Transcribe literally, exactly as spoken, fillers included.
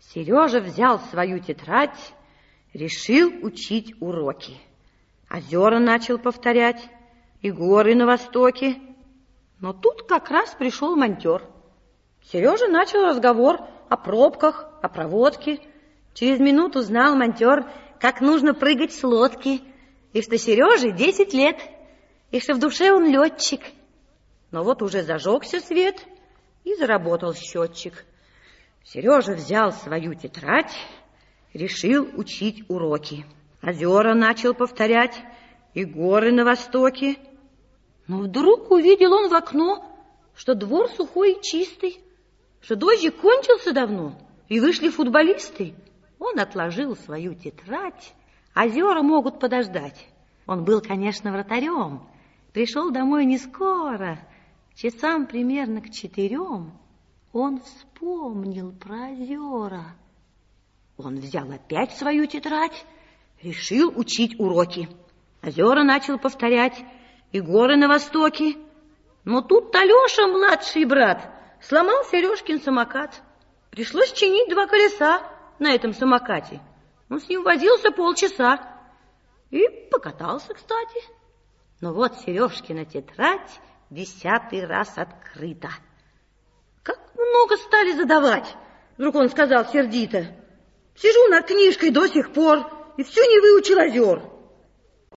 Сережа взял свою тетрадь, решил учить уроки. Озера начал повторять, и горы на востоке. Но тут как раз пришел монтер. Сережа начал разговор о пробках, о проводке. Через минуту знал монтер, как нужно прыгать с лодки, и что Сереже десять лет, и что в душе он летчик. Но вот уже зажегся свет, и заработал счетчик. Сережа взял свою тетрадь, решил учить уроки. Озера начал повторять, и горы на востоке. Но вдруг увидел он в окно, что двор сухой и чистый, что дождик кончился давно, и вышли футболисты. Он отложил свою тетрадь, озера могут подождать. Он был, конечно, вратарем, пришел домой не скоро, часам примерно к четырем. Он вспомнил про озера. Он взял опять свою тетрадь, решил учить уроки. Озера начал повторять, и горы на востоке. Но тут Алеша, младший брат, сломал Сережкин самокат. Пришлось чинить два колеса на этом самокате. Он с ним возился полчаса и покатался, кстати. Но вот Сережкина тетрадь десятый раз открыта. Как много стали задавать, вдруг он сказал сердито. Сижу над книжкой до сих пор и все не выучил озер.